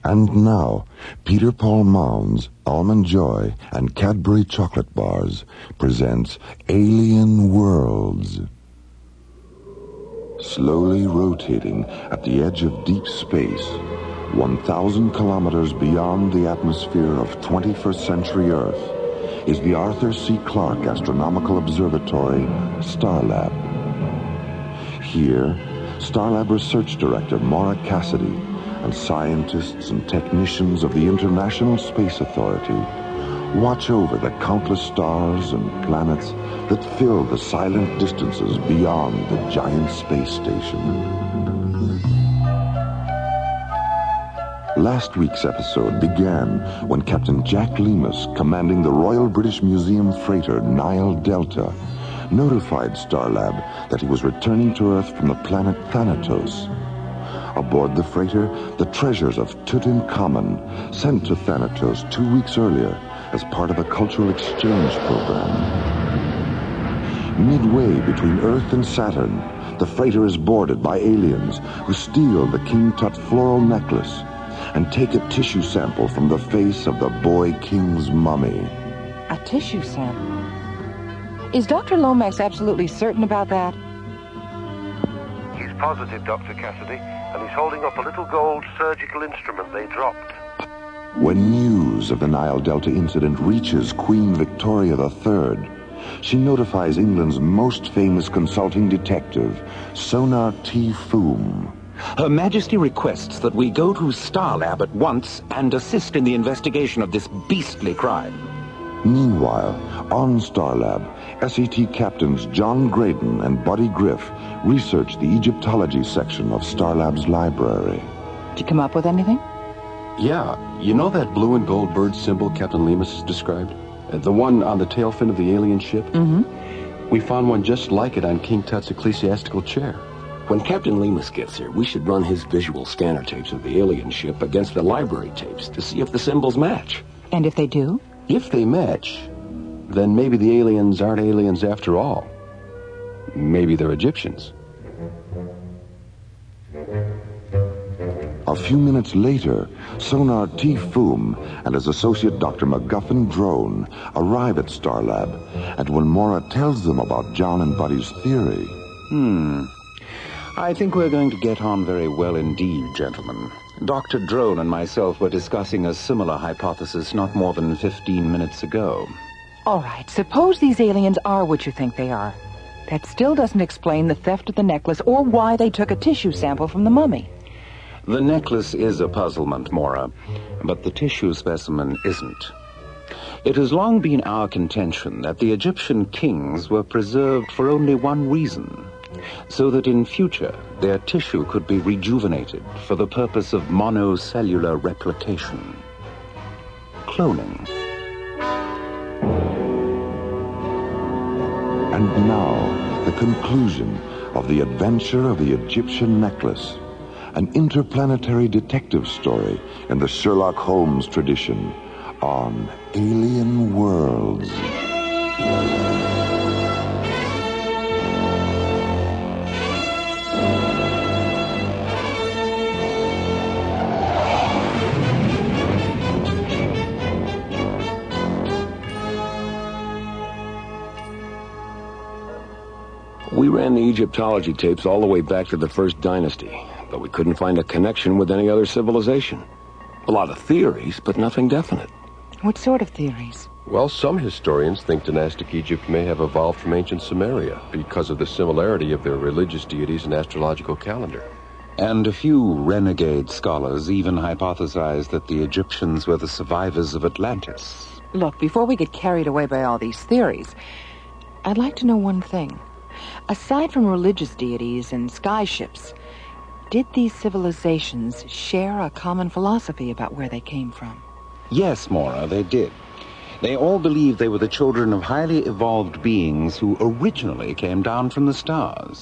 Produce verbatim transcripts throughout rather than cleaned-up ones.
And now, Peter Paul Mounds, Almond Joy, and Cadbury Chocolate Bars presents Alien Worlds. Slowly rotating at the edge of deep space, one thousand kilometers beyond the atmosphere of twenty-first century Earth, is the Arthur C. Clarke Astronomical Observatory, Starlab. Here, Starlab Research Director Maura Cassidy and scientists and technicians of the International Space Authority watch over the countless stars and planets that fill the silent distances beyond the giant space station. Last week's episode began when Captain Jack Lemus, commanding the Royal British Museum freighter Nile Delta, notified Starlab that he was returning to Earth from the planet Thanatos. Aboard the freighter, the treasures of Tutankhamun, sent to Thanatos two weeks earlier as part of a cultural exchange program. Midway between Earth and Saturn, the freighter is boarded by aliens who steal the King Tut floral necklace and take a tissue sample from the face of the boy king's mummy. A tissue sample? Is Doctor Lomax absolutely certain about that? He's positive, Doctor Cassidy, and he's holding up a little gold surgical instrument they dropped. When news of the Nile Delta incident reaches Queen Victoria the Third, she notifies England's most famous consulting detective, Sonar T. Foom. Her Majesty requests that we go to Starlab at once and assist in the investigation of this beastly crime. Meanwhile, on Starlab, S E T captains John Graydon and Buddy Griff research the Egyptology section of Starlab's library. Did you come up with anything? Yeah, you know that blue and gold bird symbol Captain Lemus has described? Uh, the one on the tail fin of the alien ship? Mm-hmm. We found one just like it on King Tut's ecclesiastical chair. When Captain Lemus gets here, we should run his visual scanner tapes of the alien ship against the library tapes to see if the symbols match. And if they do? If they match, then maybe the aliens aren't aliens after all. Maybe they're Egyptians. A few minutes later, Sonar T. Foom and his associate Doctor MacGuffin Drone arrive at Starlab, and when Maura tells them about John and Buddy's theory... Hmm. I think we're going to get on very well indeed, gentlemen. Doctor Drone and myself were discussing a similar hypothesis not more than fifteen minutes ago. All right, suppose these aliens are what you think they are. That still doesn't explain the theft of the necklace or why they took a tissue sample from the mummy. The necklace is a puzzlement, Maura, but the tissue specimen isn't. It has long been our contention that the Egyptian kings were preserved for only one reason, so that in future their tissue could be rejuvenated for the purpose of monocellular replication. Cloning. And now, the conclusion of the adventure of the Egyptian necklace, an interplanetary detective story in the Sherlock Holmes tradition on Alien Worlds. We ran the Egyptology tapes all the way back to the First Dynasty, but we couldn't find a connection with any other civilization. A lot of theories, but nothing definite. What sort of theories? Well, some historians think dynastic Egypt may have evolved from ancient Sumeria because of the similarity of their religious deities and astrological calendar. And a few renegade scholars even hypothesize that the Egyptians were the survivors of Atlantis. Look, before we get carried away by all these theories, I'd like to know one thing. Aside from religious deities and sky ships, did these civilizations share a common philosophy about where they came from? Yes, Maura, they did. They all believed they were the children of highly evolved beings who originally came down from the stars.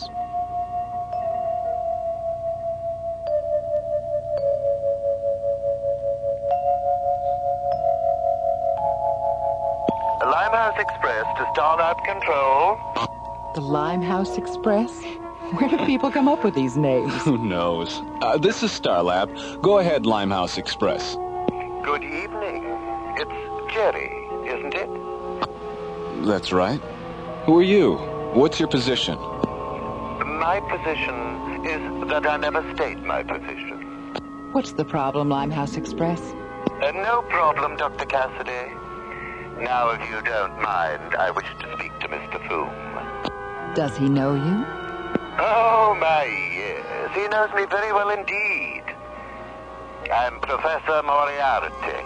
Limehouse Express to Starlab Control. The Limehouse Express? Where do people come up with these names? Who knows? Uh, this is Starlab. Go ahead, Limehouse Express. Good evening. It's Jerry, isn't it? That's right. Who are you? What's your position? My position is that I never state my position. What's the problem, Limehouse Express? Uh, no problem, Doctor Cassidy. Now, if you don't mind, I wish to speak to Mister Foom. Does he know you? Oh, my, yes. He knows me very well indeed. I'm Professor Moriarty.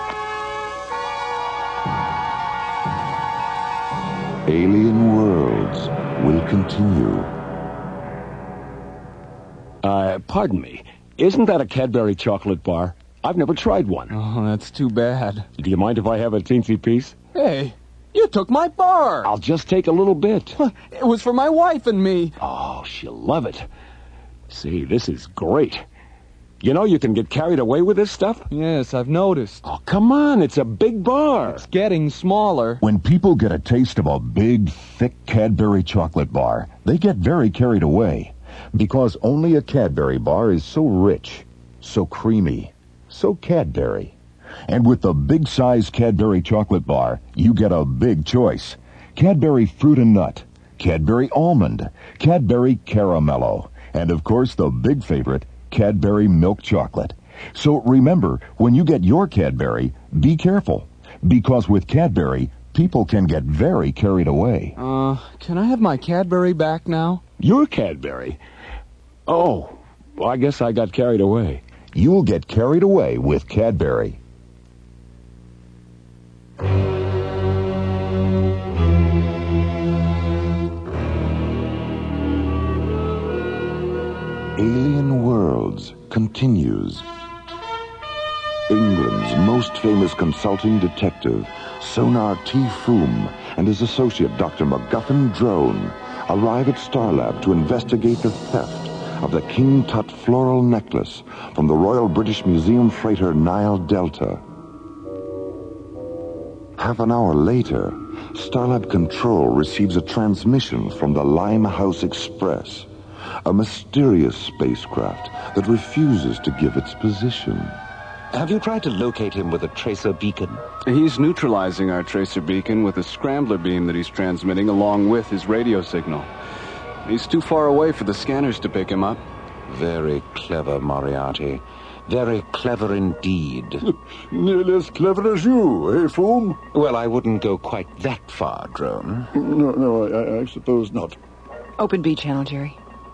Alien Worlds will continue. Uh, pardon me. Isn't that a Cadbury chocolate bar? I've never tried one. Oh, that's too bad. Do you mind if I have a teensy piece? Hey, you took my bar. I'll just take a little bit. It was for my wife and me. Oh, she'll love it. See, this is great. You know you can get carried away with this stuff? Yes, I've noticed. Oh, come on. It's a big bar. It's getting smaller. When people get a taste of a big, thick Cadbury chocolate bar, they get very carried away. Because only a Cadbury bar is so rich, so creamy, so Cadbury. And with the big-size Cadbury chocolate bar, you get a big choice. Cadbury Fruit and Nut, Cadbury Almond, Cadbury Caramello, and of course the big favorite, Cadbury Milk Chocolate. So remember, when you get your Cadbury, be careful. Because with Cadbury, people can get very carried away. Uh, can I have my Cadbury back now? Your Cadbury? Oh, well, I guess I got carried away. You'll get carried away with Cadbury. Alien Worlds continues. England's most famous consulting detective, Sonar T. Foom, and his associate, Doctor MacGuffin Drone, arrive at Starlab to investigate the theft of the King Tut floral necklace from the Royal British Museum freighter Nile Delta. Half an hour later, Starlab Control receives a transmission from the Limehouse Express, a mysterious spacecraft that refuses to give its position. Have you tried to locate him with a tracer beacon? He's neutralizing our tracer beacon with a scrambler beam that he's transmitting along with his radio signal. He's too far away for the scanners to pick him up. Very clever, Moriarty. Very clever indeed. Nearly as clever as you, eh, Foom? Well, I wouldn't go quite that far, Drone. No, no, I, I suppose not. Open B channel, Jerry.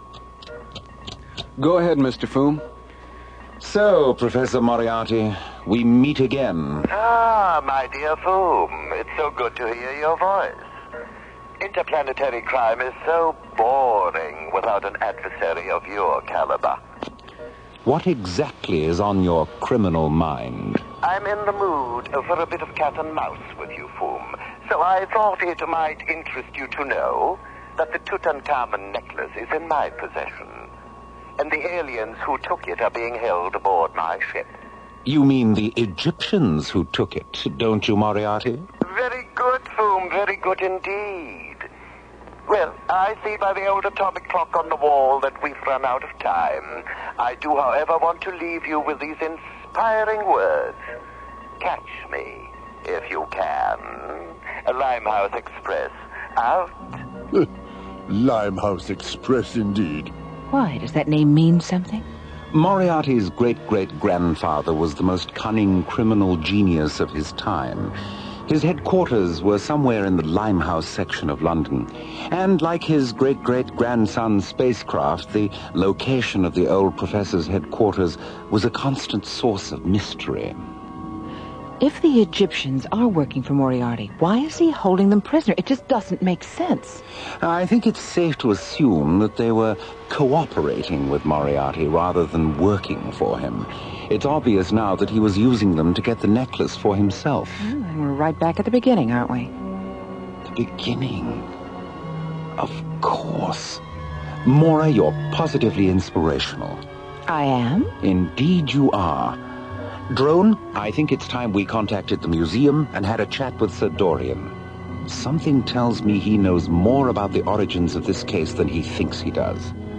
Go ahead, Mister Foom. So, Professor Moriarty, we meet again. Ah, my dear Foom, it's so good to hear your voice. Interplanetary crime is so boring without an adversary of your caliber. What exactly is on your criminal mind? I'm in the mood for a bit of cat and mouse with you, Foom. So I thought it might interest you to know that the Tutankhamun necklace is in my possession. And the aliens who took it are being held aboard my ship. You mean the Egyptians who took it, don't you, Moriarty? Very good, Foom, very good indeed. Well, I see by the old atomic clock on the wall that we've run out of time. I do, however, want to leave you with these inspiring words. Catch me, if you can. A Limehouse Express, out. Limehouse Express, indeed. Why? Does that name mean something? Moriarty's great-great-grandfather was the most cunning criminal genius of his time. His headquarters were somewhere in the Limehouse section of London. And like his great-great-grandson's spacecraft, the location of the old professor's headquarters was a constant source of mystery. If the Egyptians are working for Moriarty, why is he holding them prisoner? It just doesn't make sense. I think it's safe to assume that they were cooperating with Moriarty rather than working for him. It's obvious now that he was using them to get the necklace for himself. Well, and we're right back at the beginning, aren't we? The beginning? Of course. Mora, you're positively inspirational. I am? Indeed you are. Drone, I think it's time we contacted the museum and had a chat with Sir Dorian. Something tells me he knows more about the origins of this case than he thinks he does.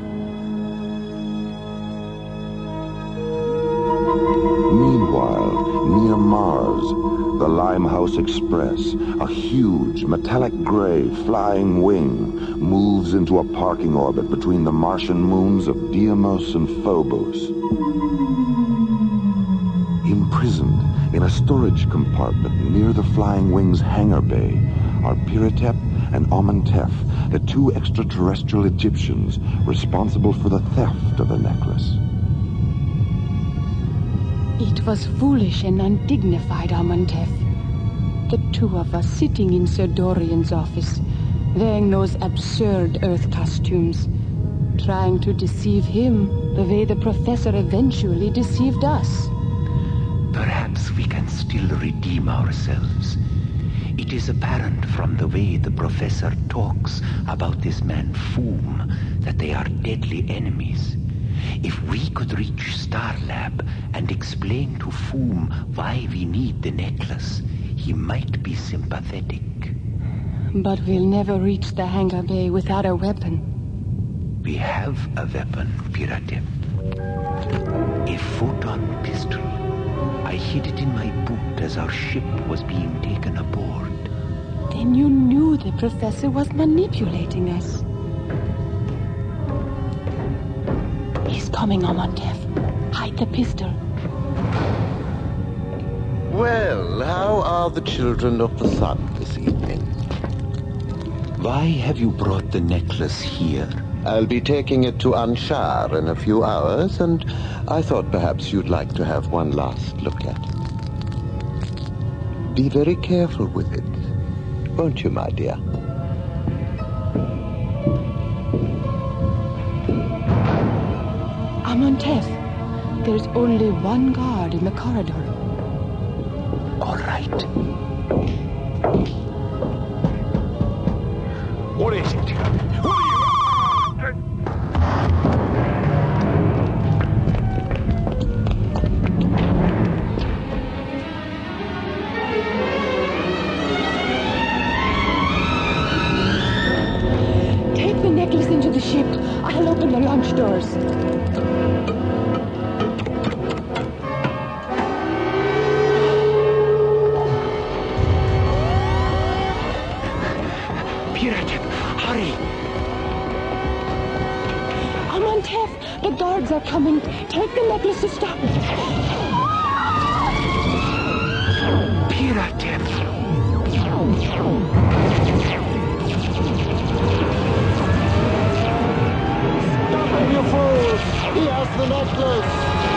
Meanwhile, near Mars, the Limehouse Express, a huge metallic gray flying wing, moves into a parking orbit between the Martian moons of Deimos and Phobos. Imprisoned in a storage compartment near the flying wing's hangar bay are Piratep and Amenhotep, the two extraterrestrial Egyptians responsible for the theft of the necklace. It was foolish and undignified, Amenhotep. The two of us sitting in Sir Dorian's office, wearing those absurd Earth costumes, trying to deceive him the way the professor eventually deceived us. Perhaps we can still redeem ourselves. It is apparent from the way the professor talks about this man Foom that they are deadly enemies. If we could reach Starlab and explain to Foom why we need the necklace, he might be sympathetic. But we'll never reach the hangar bay without a weapon. We have a weapon, Piratep. A photon pistol. I hid it in my boot as our ship was being taken aboard. Then you knew the professor was manipulating us. He's coming, Amenhotep. Hide the pistol. Well, how are the children of the sun this evening? Why have you brought the necklace here? I'll be taking it to Anshar in a few hours, and I thought perhaps you'd like to have one last look at it. Be very careful with it, won't you, my dear? Amenhotep, there's only one guard in the corridor. All right. What is it? What are you... Take the necklace into the ship. I'll open the launch doors. The guards are coming. Take the necklace to stop it. Piratep. Stop him, you fools! He has the necklace!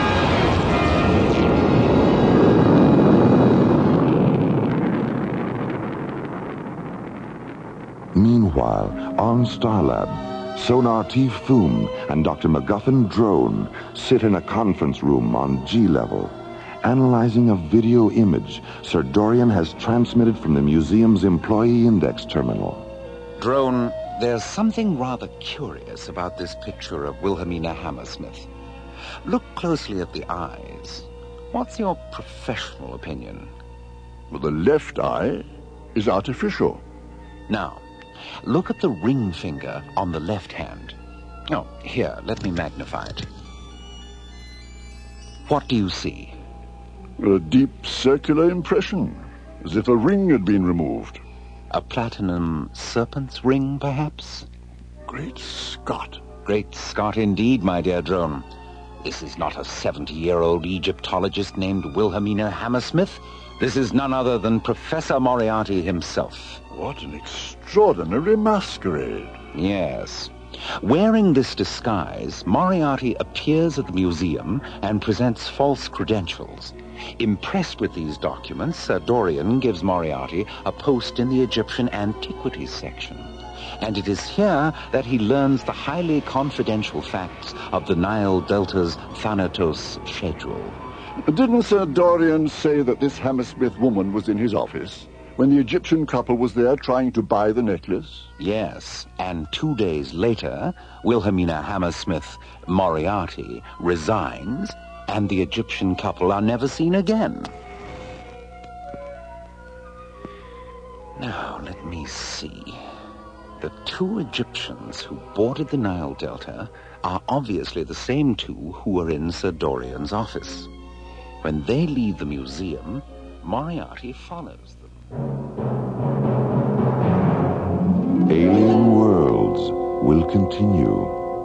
Meanwhile, on Starlab, Sonar T. Foom and Doctor MacGuffin Drone sit in a conference room on G-level, analyzing a video image Sir Dorian has transmitted from the museum's employee index terminal. Drone, there's something rather curious about this picture of Wilhelmina Hammersmith. Look closely at the eyes. What's your professional opinion? Well, the left eye is artificial. Now, look at the ring finger on the left hand. Oh, here, let me magnify it. What do you see? A deep circular impression, as if a ring had been removed. A platinum serpent's ring, perhaps? Great Scott. Great Scott indeed, my dear Drone. This is not a seventy-year-old Egyptologist named Wilhelmina Hammersmith. This is none other than Professor Moriarty himself. What an extraordinary masquerade. Yes. Wearing this disguise, Moriarty appears at the museum and presents false credentials. Impressed with these documents, Sir Dorian gives Moriarty a post in the Egyptian Antiquities section. And it is here that he learns the highly confidential facts of the Nile Delta's Thanatos schedule. Didn't Sir Dorian say that this Hammersmith woman was in his office when the Egyptian couple was there trying to buy the necklace? Yes, and two days later, Wilhelmina Hammersmith Moriarty resigns, and the Egyptian couple are never seen again. Now, let me see. The two Egyptians who boarded the Nile Delta are obviously the same two who were in Sir Dorian's office. When they leave the museum, Moriarty follows them. Alien Worlds will continue.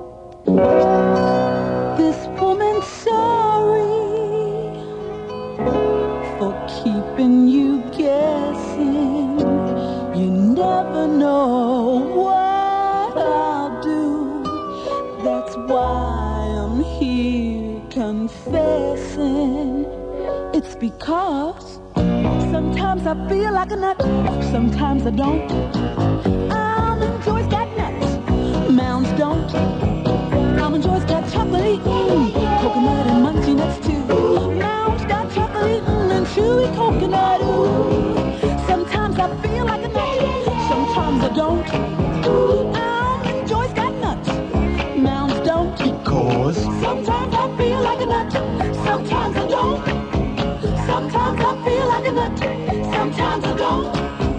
This woman's sorry for keeping you guessing. You never know what I'll do. That's why I'm here confessing. It's because sometimes I feel like a nut, sometimes I don't. Almond Joy's got nuts, Mounds don't. Almond Joy's got chocolate, mm, coconut and munchy nuts too. Mounds got chocolate mm, and chewy coconut. Ooh. Sometimes I feel like a nut, sometimes I don't. Almond Joy's got nuts, Mounds don't. Because sometimes I feel like a nut, sometimes I don't. Sometimes I feel like a nut, sometimes I don't.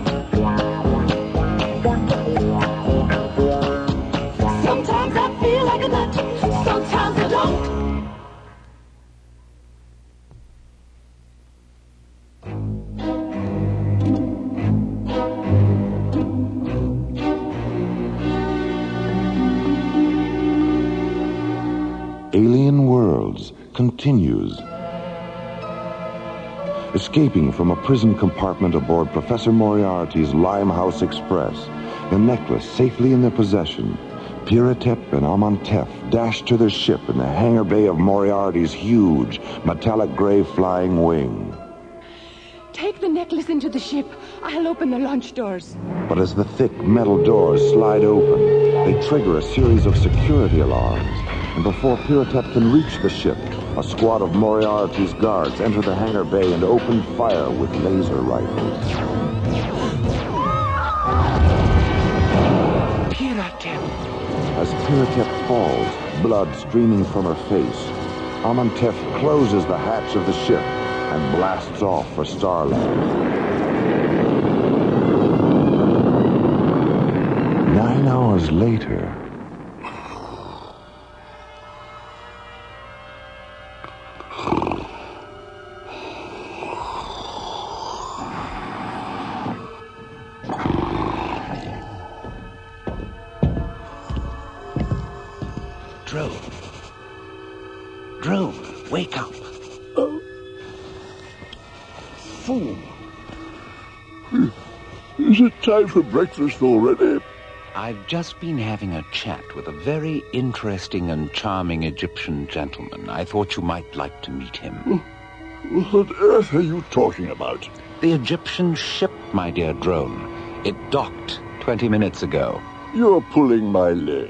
Sometimes I feel like a nut, sometimes I don't. Alien Worlds continues. Escaping from a prison compartment aboard Professor Moriarty's Limehouse Express, the necklace safely in their possession, Piratep and Amantef dashed to their ship in the hangar bay of Moriarty's huge, metallic gray flying wing. Take the necklace into the ship. I'll open the launch doors. But as the thick metal doors slide open, they trigger a series of security alarms. And before Piratep can reach the ship, a squad of Moriarty's guards enter the hangar bay and open fire with laser rifles. Piratep! As Piratep falls, blood streaming from her face, Amantef closes the hatch of the ship and blasts off for Starlab. Nine hours later... Drone. Drone, wake up. Oh. Fool. Is it time for breakfast already? I've just been having a chat with a very interesting and charming Egyptian gentleman. I thought you might like to meet him. What on earth are you talking about? The Egyptian ship, my dear Drone. It docked twenty minutes ago. You're pulling my leg.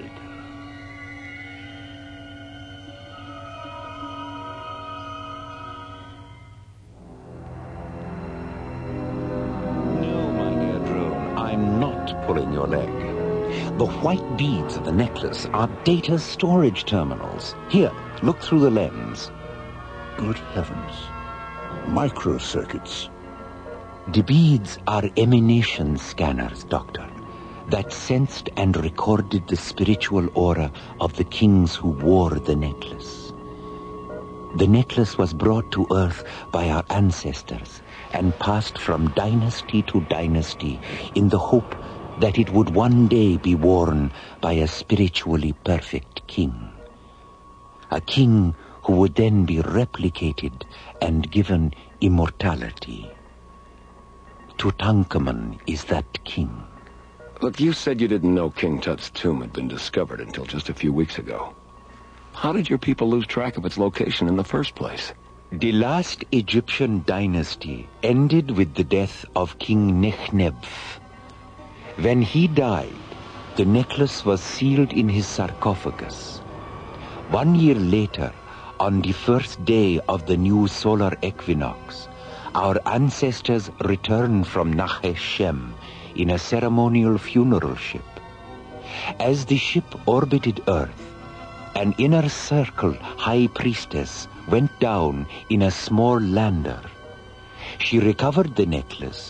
Pulling your leg. The white beads of the necklace are data storage terminals. Here, look through the lens. Good heavens. Microcircuits. The beads are emanation scanners, Doctor, that sensed and recorded the spiritual aura of the kings who wore the necklace. The necklace was brought to Earth by our ancestors and passed from dynasty to dynasty in the hope that it would one day be worn by a spiritually perfect king. A king who would then be replicated and given immortality. Tutankhamun is that king. Look, you said you didn't know King Tut's tomb had been discovered until just a few weeks ago. How did your people lose track of its location in the first place? The last Egyptian dynasty ended with the death of King Nechnebf. When he died, the necklace was sealed in his sarcophagus. One year later, on the first day of the new solar equinox, our ancestors returned from Nachesh Shem in a ceremonial funeral ship. As the ship orbited Earth, an inner circle high priestess went down in a small lander. She recovered the necklace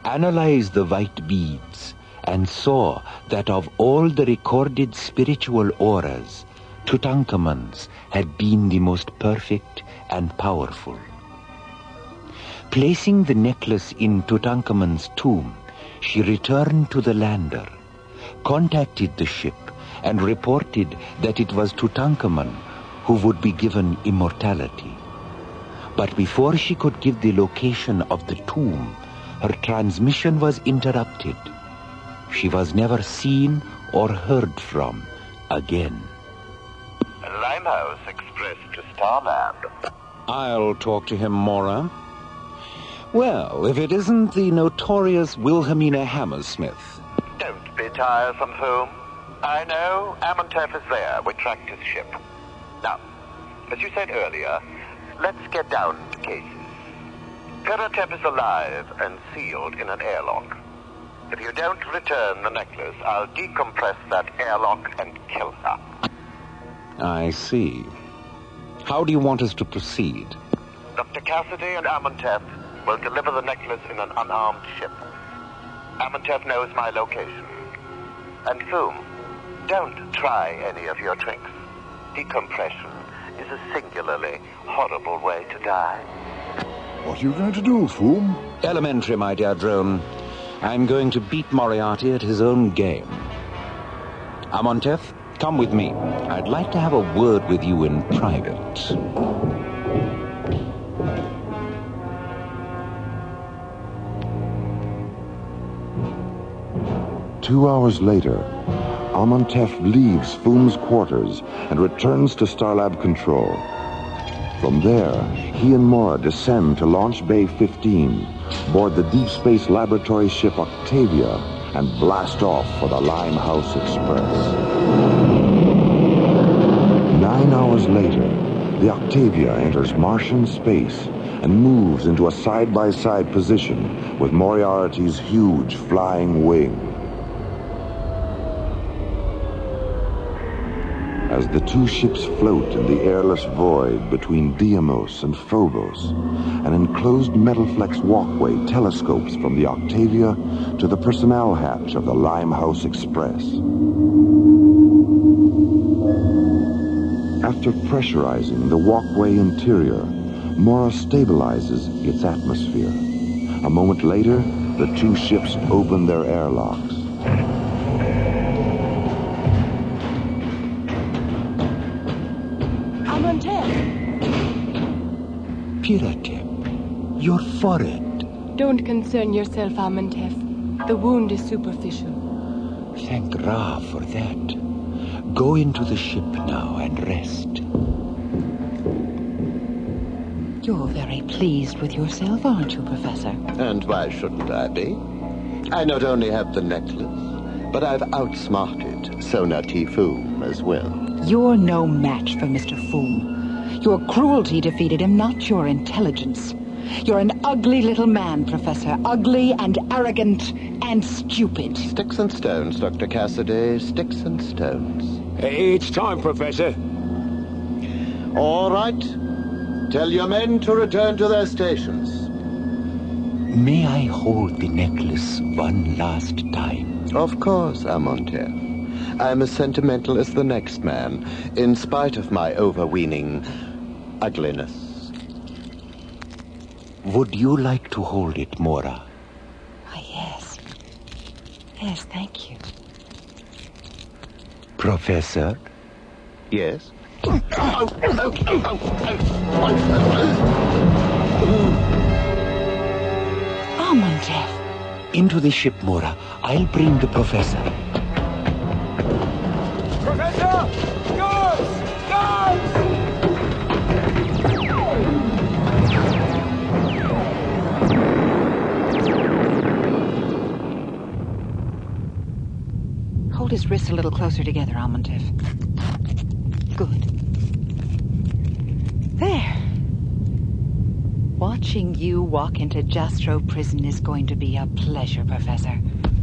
analyzed the white beads, and saw that of all the recorded spiritual auras, Tutankhamun's had been the most perfect and powerful. Placing the necklace in Tutankhamun's tomb, she returned to the lander, contacted the ship, and reported that it was Tutankhamun who would be given immortality. But before she could give the location of the tomb, her transmission was interrupted. She was never seen or heard from again. Limehouse Express to Starlab. I'll talk to him, Mora. Well, if it isn't the notorious Wilhelmina Hammersmith. Don't be tiresome, Foom. I know Amontef is there. We tracked his ship. Now, as you said earlier, let's get down to cases. Peratep is alive and sealed in an airlock. If you don't return the necklace, I'll decompress that airlock and kill her. I see. How do you want us to proceed? Doctor Cassidy and Amontef will deliver the necklace in an unarmed ship. Amontef knows my location. And Foom, don't try any of your tricks. Decompression is a singularly horrible way to die. What are you going to do, Foom? Elementary, my dear drone. I'm going to beat Moriarty at his own game. Amontef, come with me. I'd like to have a word with you in private. Two hours later, Amontef leaves Foom's quarters and returns to Starlab Control. From there, he and Mora descend to Launch Bay fifteen, board the Deep Space Laboratory ship Octavia, and blast off for the Limehouse Express. Nine hours later, the Octavia enters Martian space and moves into a side-by-side position with Moriarty's huge flying wing. As the two ships float in the airless void between Deimos and Phobos, an enclosed metal-flex walkway telescopes from the Octavia to the personnel hatch of the Limehouse Express. After pressurizing the walkway interior, Mora stabilizes its atmosphere. A moment later, the two ships open their airlocks. Peratep, your forehead. Don't concern yourself, Amontef. The wound is superficial. Thank Ra for that. Go into the ship now and rest. You're very pleased with yourself, aren't you, Professor? And why shouldn't I be? I not only have the necklace, but I've outsmarted Sona T. Foom as well. You're no match for Mister Foom. Your cruelty defeated him, not your intelligence. You're an ugly little man, Professor. Ugly and arrogant and stupid. Sticks and stones, Doctor Cassidy. Sticks and stones. It's time, Professor. All right. Tell your men to return to their stations. May I hold the necklace one last time? Of course, Amontef. I'm as sentimental as the next man, in spite of my overweening ugliness. Would you like to hold it, Mora? Ah, yes. Yes, thank you. Professor? Yes? Amontef. Into the ship, Mora. I'll bring the professor. Professor! Guards! Guards! Hold his wrists a little closer together, Amontef. Good. There. Watching you walk into Jastro prison is going to be a pleasure, Professor.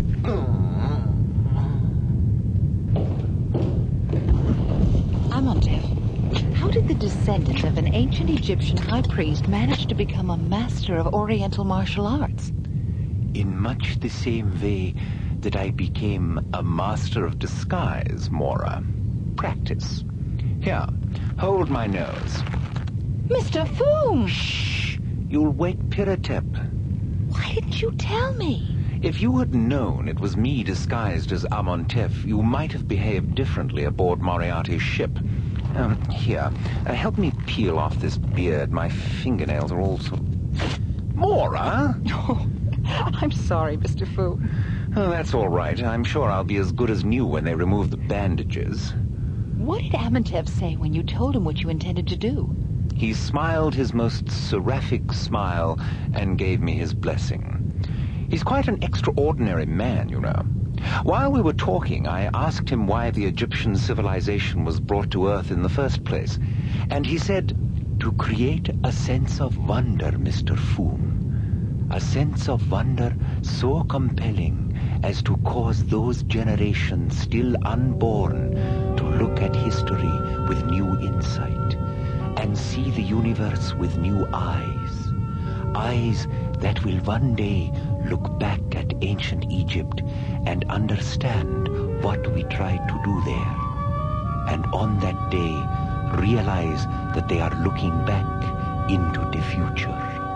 Amontef, how did the descendant of an ancient Egyptian high priest manage to become a master of Oriental martial arts? in much the same way that I became a master of disguise, Mora. Practice. Here, hold my nose. Mister Foom! Shh! You'll wake Piratep. Why didn't you tell me? If you had known it was me disguised as Amontef, you might have behaved differently aboard Moriarty's ship. Um, here, uh, help me peel off this beard. My fingernails are all sort of... Mora? Oh, I'm sorry, Mister Fu. Oh, that's all right. I'm sure I'll be as good as new when they remove the bandages. What did Amontef say when you told him what you intended to do? He smiled his most seraphic smile and gave me his blessing. He's quite an extraordinary man, you know. While we were talking, I asked him why the Egyptian civilization was brought to Earth in the first place. And he said, to create a sense of wonder, Mister Foom. A sense of wonder so compelling as to cause those generations still unborn to look at history with new insight and see the universe with new eyes. Eyes that will one day look back at ancient Egypt and understand what we tried to do there. And on that day, realize that they are looking back into the future.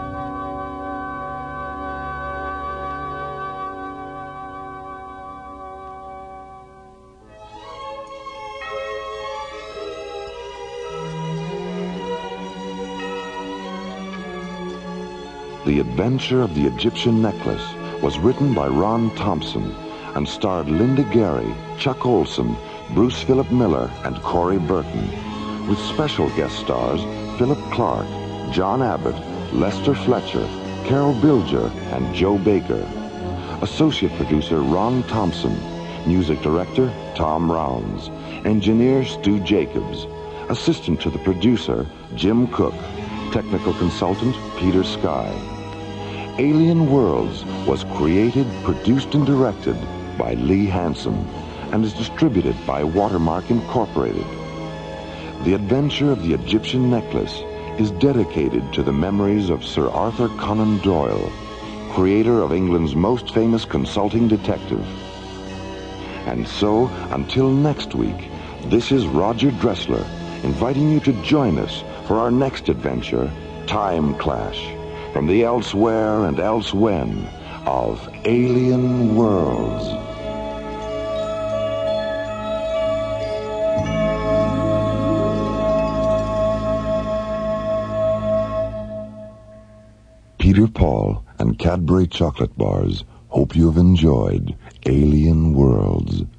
The Adventure of the Egyptian Necklace was written by Ron Thompson and starred Linda Gary, Chuck Olson, Bruce Philip Miller, and Corey Burton, with special guest stars Philip Clark, John Abbott, Lester Fletcher, Carol Bilger, and Joe Baker. Associate producer Ron Thompson, music director Tom Rounds, engineer Stu Jacobs, assistant to the producer Jim Cook, technical consultant Peter Sky. Alien Worlds was created, produced, and directed by Lee Hansen and is distributed by Watermark Incorporated. The Adventure of the Egyptian Necklace is dedicated to the memories of Sir Arthur Conan Doyle, creator of England's most famous consulting detective. And so, until next week, this is Roger Dressler inviting you to join us for our next adventure, Time Clash, from the elsewhere and elsewhen of Alien Worlds. Peter Paul and Cadbury Chocolate Bars hope you have enjoyed Alien Worlds.